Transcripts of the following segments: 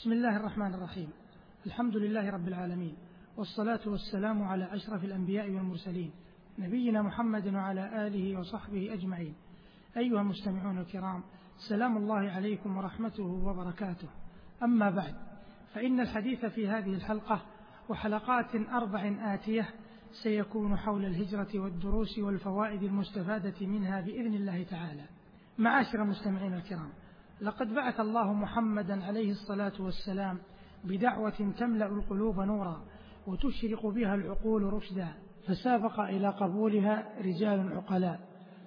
بسم الله الرحمن الرحيم. الحمد لله رب العالمين، والصلاة والسلام على أشرف الأنبياء والمرسلين، نبينا محمد وعلى آله وصحبه أجمعين. أيها المستمعون الكرام، سلام الله عليكم ورحمته وبركاته. أما بعد، فإن الحديث في هذه الحلقة وحلقات 4 آتية سيكون حول الهجرة والدروس والفوائد المستفادة منها بإذن الله تعالى. معاشر المستمعين الكرام، لقد بعث الله محمدا عليه الصلاة والسلام بدعوة تملأ القلوب نورا وتشرق بها العقول رشدا، فسابق إلى قبولها رجال عقلاء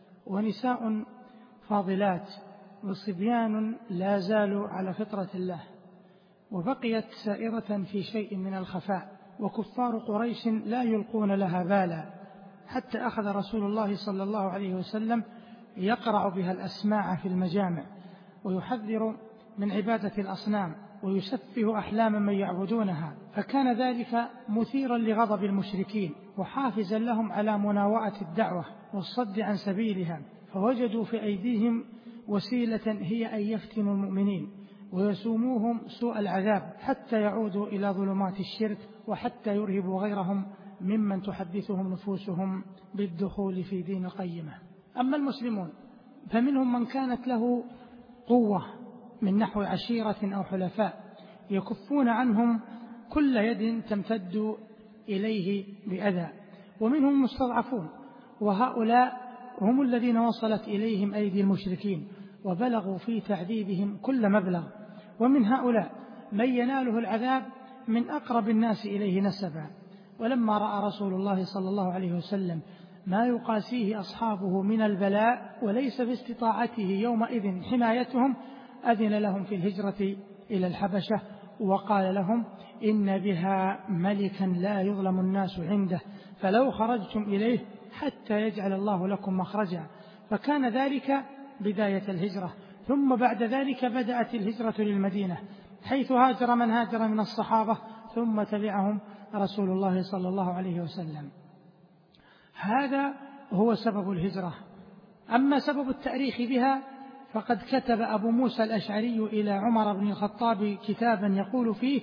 ونساء فاضلات وصبيان لا زالوا على فطرة الله، وبقيت سائرة في شيء من الخفاء، وكفار قريش لا يلقون لها بالا، حتى أخذ رسول الله صلى الله عليه وسلم يقرع بها الأسماع في المجامع، ويحذر من عبادة الأصنام، ويسفه أحلام من يعبدونها، فكان ذلك مثيرا لغضب المشركين وحافزا لهم على مناوئة الدعوة والصد عن سبيلها، فوجدوا في أيديهم وسيلة هي أن يفتنوا المؤمنين ويسوموهم سوء العذاب حتى يعودوا إلى ظلمات الشرك، وحتى يرهبوا غيرهم ممن تحدثهم نفوسهم بالدخول في دين القيمة. أما المسلمون فمنهم من كانت له قوة من نحو عشيرة أو حلفاء يكفون عنهم كل يد تمتد إليه بأذى، ومنهم المستضعفون، وهؤلاء هم الذين وصلت إليهم أيدي المشركين وبلغوا في تعذيبهم كل مبلغ، ومن هؤلاء من يناله العذاب من أقرب الناس إليه نسبا. ولما رأى رسول الله صلى الله عليه وسلم ما يقاسيه أصحابه من البلاء وليس باستطاعته يومئذ حمايتهم، أذن لهم في الهجرة إلى الحبشة، وقال لهم: إن بها ملكا لا يظلم الناس عنده، فلو خرجتم إليه حتى يجعل الله لكم مخرجا. فكان ذلك بداية الهجرة، ثم بعد ذلك بدأت الهجرة للمدينة، حيث هاجر من هاجر من الصحابة، ثم تبعهم رسول الله صلى الله عليه وسلم. هذا هو سبب الهجرة. أما سبب التأريخ بها فقد كتب أبو موسى الأشعري إلى عمر بن الخطاب كتابا يقول فيه: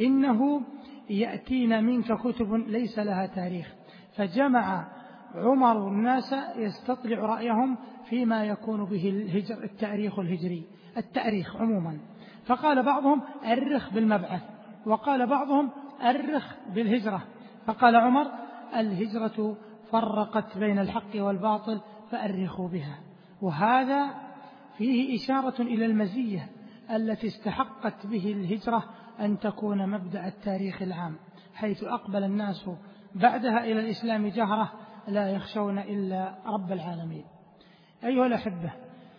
إنه يأتينا منك كتب ليس لها تاريخ. فجمع عمر الناس يستطلع رأيهم فيما يكون به التاريخ الهجري، التاريخ عموما، فقال بعضهم: أرخ بالمبعث، وقال بعضهم: أرخ بالهجرة. فقال عمر: الهجرة فرقت بين الحق والباطل فأرخوا بها. وهذا فيه إشارة إلى المزية التي استحقت به الهجرة أن تكون مبدأ التاريخ العام، حيث أقبل الناس بعدها إلى الإسلام جهرة لا يخشون إلا رب العالمين. أيها الأحبة،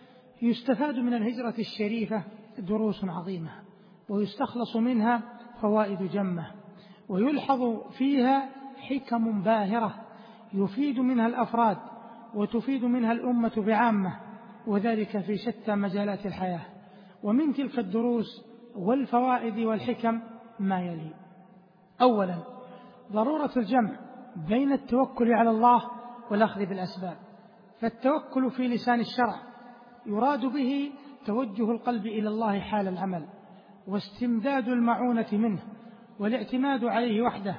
يستفاد من الهجرة الشريفة دروس عظيمة، ويستخلص منها فوائد جمة، ويلحظ فيها حكم باهرة يفيد منها الأفراد وتفيد منها الأمة بعامة، وذلك في شتى مجالات الحياة. ومن تلك الدروس والفوائد والحكم ما يلي: أولا، ضرورة الجمع بين التوكل على الله والأخذ بالأسباب. فالتوكل في لسان الشرع يراد به توجه القلب إلى الله حال العمل، واستمداد المعونة منه، والاعتماد عليه وحده،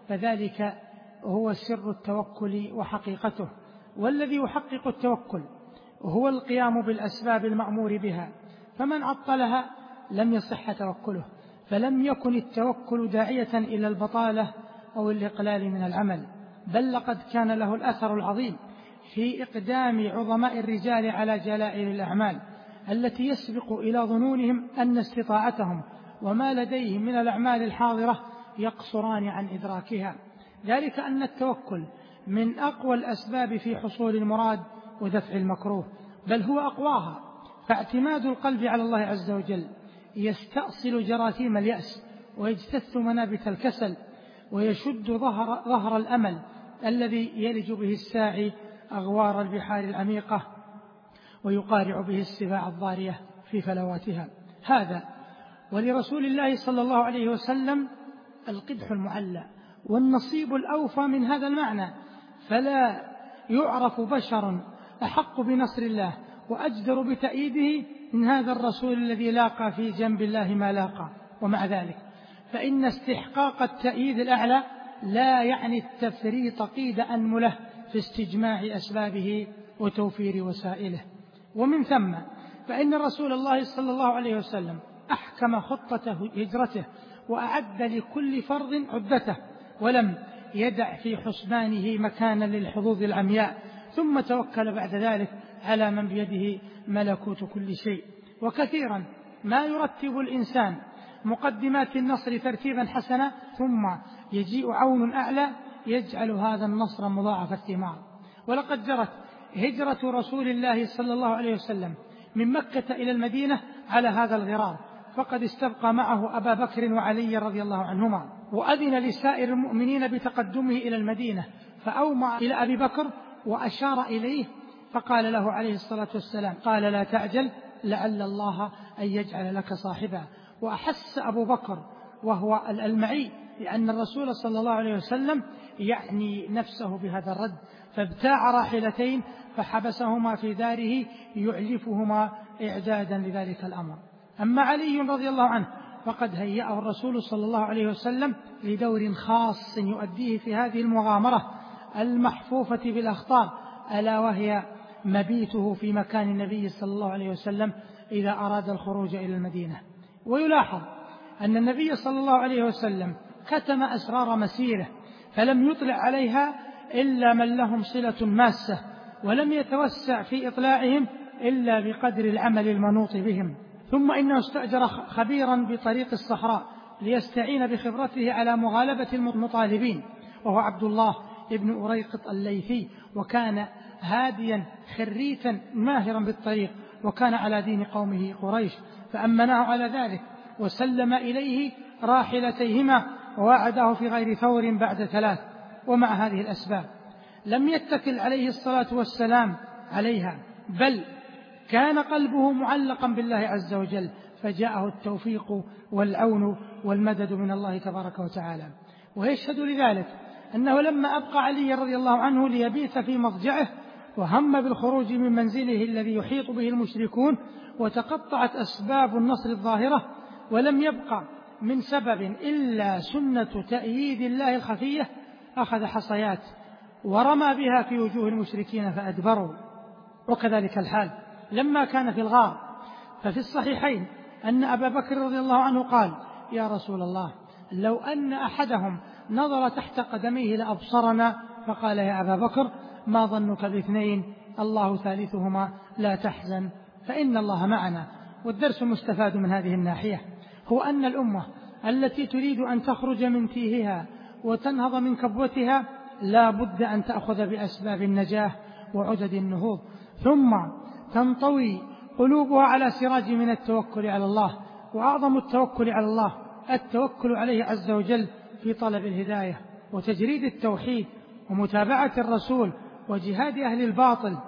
فذلك هو سر التوكل وحقيقته. والذي يحقق التوكل هو القيام بالأسباب المأمور بها، فمن عطلها لم يصح توكله، فلم يكن التوكل داعية إلى البطالة أو الإقلال من العمل، بل لقد كان له الأثر العظيم في إقدام عظماء الرجال على جلائل الأعمال التي يسبق إلى ظنونهم أن استطاعتهم وما لديهم من الأعمال الحاضرة يقصران عن إدراكها. ذلك أن التوكل من أقوى الأسباب في حصول المراد ودفع المكروه، بل هو أقواها. فاعتماد القلب على الله عز وجل يستأصل جراثيم اليأس، ويجتث منابت الكسل، ويشد ظهر الأمل الذي يلج به الساعي أغوار البحار العميقة، ويقارع به السباع الضارية في فلواتها. هذا ولرسول الله صلى الله عليه وسلم القدح المعلى والنصيب الأوفى من هذا المعنى، فلا يعرف بشر أحق بنصر الله وأجدر بتأييده من هذا الرسول الذي لاقى في جنب الله ما لاقى، ومع ذلك فإن استحقاق التأييد الأعلى لا يعني التفريط قيد أنمله في استجماع أسبابه وتوفير وسائله. ومن ثم فإن رسول الله صلى الله عليه وسلم أحكم خطة هجرته وأعد لكل فرض عدته، ولم يدع في حسبانه مكانا للحظوظ العمياء، ثم توكل بعد ذلك على من بيده ملكوت كل شيء. وكثيرا ما يرتب الإنسان مقدمات النصر ترتيبا حسنا، ثم يجيء عون أعلى يجعل هذا النصر مضاعف الثمار. ولقد جرت هجرة رسول الله صلى الله عليه وسلم من مكة إلى المدينة على هذا الغرار، فقد استبقى معه أبا بكر وعلي رضي الله عنهما، وأذن لسائر المؤمنين بتقدمه إلى المدينة، فأومع إلى أبي بكر وأشار إليه فقال له عليه الصلاة والسلام: قال: لا تعجل، لعل الله أن يجعل لك صاحبا. وأحس أبو بكر وهو المعي لأن الرسول صلى الله عليه وسلم يعني نفسه بهذا الرد، فابتاع راحلتين فحبسهما في داره يعلفهما إعدادا لذلك الأمر. أما علي رضي الله عنه فقد هيأه الرسول صلى الله عليه وسلم لدور خاص يؤديه في هذه المغامرة المحفوفة بالأخطار، ألا وهي مبيته في مكان النبي صلى الله عليه وسلم إذا أراد الخروج إلى المدينة. ويلاحظ أن النبي صلى الله عليه وسلم كتم أسرار مسيره، فلم يطلع عليها إلا من لهم صلة ماسة، ولم يتوسع في إطلاعهم إلا بقدر العمل المنوط بهم. ثم إنه استأجر خبيرا بطريق الصحراء ليستعين بخبرته على مغالبة المطالبين، وهو عبد الله ابن أريقط الليثي، وكان هاديا خريتا ماهرا بالطريق، وكان على دين قومه قريش، فأمناه على ذلك وسلم إليه راحلتيهما ووعده في غير ثور بعد 3. ومع هذه الأسباب لم يتكل عليه الصلاة والسلام عليها، بل كان قلبه معلقا بالله عز وجل، فجاءه التوفيق والعون والمدد من الله تبارك وتعالى. ويشهد لذلك أنه لما أبقى علي رضي الله عنه ليبيت في مضجعه وهم بالخروج من منزله الذي يحيط به المشركون، وتقطعت أسباب النصر الظاهرة، ولم يبقى من سبب إلا سنة تأييد الله الخفية، أخذ حصيات ورمى بها في وجوه المشركين فأدبروا. وكذلك الحال لما كان في الغار، ففي الصحيحين أن أبا بكر رضي الله عنه قال: يا رسول الله، لو أن أحدهم نظر تحت قدميه لأبصرنا. فقال: يا أبا بكر، ما ظنك ب2 الله ثالثهما، لا تحزن فإن الله معنا. والدرس المستفاد من هذه الناحية هو أن الأمة التي تريد أن تخرج من تيهها وتنهض من كبوتها لا بد أن تأخذ بأسباب النجاة وعدد النهوض، ثم تنطوي قلوبها على سراج من التوكل على الله. وأعظم التوكل على الله التوكل عليه عز وجل في طلب الهداية وتجريد التوحيد ومتابعة الرسول وجهاد أهل الباطل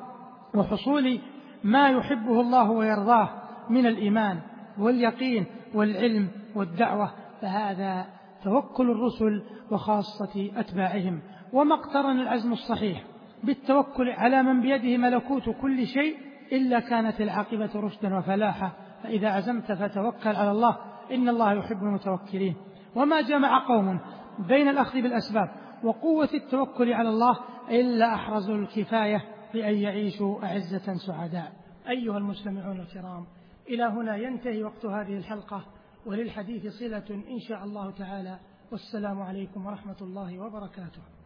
وحصول ما يحبه الله ويرضاه من الإيمان واليقين والعلم والدعوة. فهذا توكل الرسل وخاصة أتباعهم. وما اقترن العزم الصحيح بالتوكل على من بيده ملكوت كل شيء إلا كانت العاقبة رشدا وفلاحا. فإذا عزمت فتوكل على الله، إن الله يحب المتوكلين. وما جمع قوم بين الأخذ بالأسباب وقوة التوكل على الله إلا أحرزوا الكفاية بأن يعيشوا أعزة سعداء. أيها المستمعون الكرام، إلى هنا ينتهي وقت هذه الحلقة، وللحديث صلة إن شاء الله تعالى، والسلام عليكم ورحمة الله وبركاته.